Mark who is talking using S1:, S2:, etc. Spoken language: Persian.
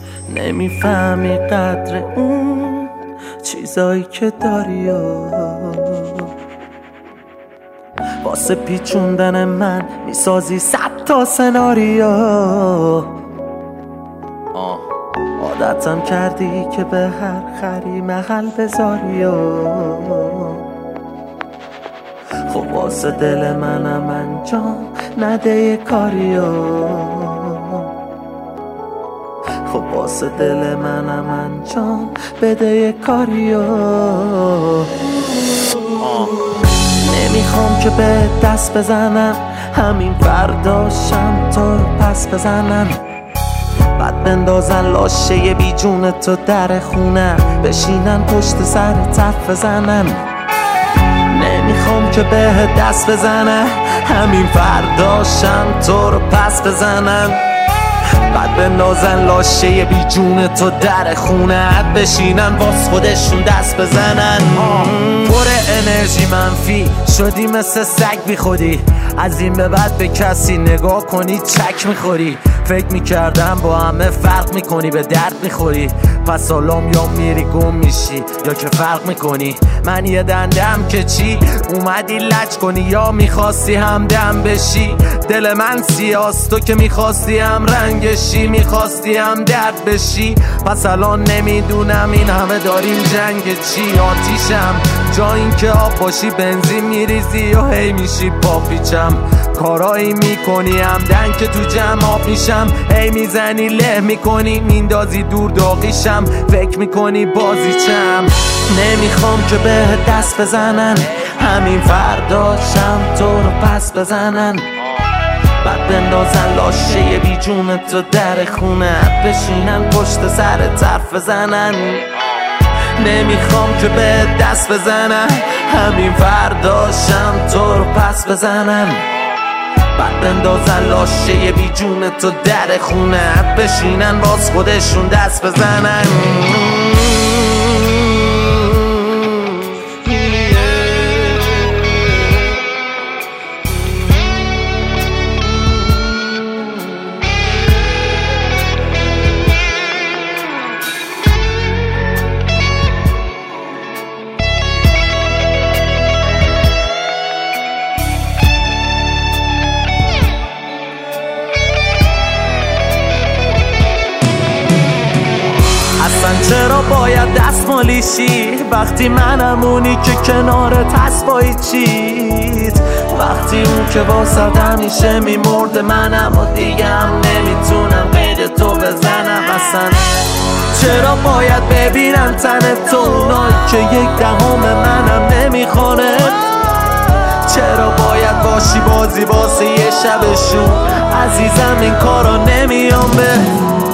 S1: نمیفهمی قدر اون چیزایی که داری واسه پیچوندن من میسازی 100 تا سناریو. عادتم کردی که به هر خری محل بذاری خب واسه دل منم انجام نده یه کاریو. خب واسه دل منم انجام بده یه کاریو. نمیخوام که به دست بزنم همین فرداشم تو رو پس بزنن، بعد بندازن لاشه بی جون تو در خونه بشینن پشت سر تف بزنن. نمیخوام که به دست بزنم همین فرداشم تو رو پس بزنن، بعد بندازن لاشه بی جون تو در خونه بشینن باز خودشون دست بزنن. پر انرژی منفی شدی مثل سگ بی خودی، از این به بعد به کسی نگاه کنی چک میخوری. فکر میکردم با همه فرق میکنی به درد میخوری، پس حالام یا میری گم میشی یا که فرق میکنی. من یه دندم که چی اومدی لج کنی یا میخواستی همدم بشی. دل من سیاست تو که میخواستی هم رنگشی، میخواستی هم درد بشی. پس الان نمیدونم این همه داریم جنگ چی. آتیشم جا این که آب باشی بنزین میریزی یا هی میشی پاپیچم. کارایی میکنی همدن که تو جمع آب میشم، هی میزنی له میکنی میندازی دور داغیشم. فکر میکنی بازیچم. نمیخوام که به دست بزنن همین فرداشم تو رو پس بزنن، بعد بندازن لاشه بی جون تو در خونه بشینن پشت سر طرف بزنن. نمیخوام که به دست بزنن همین فرداشم تو رو پس بزنن، بعد بندازن لاشه بی جون تو در خونه بشینن باز خودشون دست بزنن. چرا باید دستمالیشی وقتی منم اونی که کنارت هست با چیت؟ وقتی اون که واسه همیشه میمرده منم و دیگه هم نمیتونم قید تو بزنم اصلا. چرا باید ببینم تن تو اونایی که 1/10 منم نمیخونه؟ چرا باید باشی بازی واسه یه شبشون؟ عزیزم این کارا نمیام به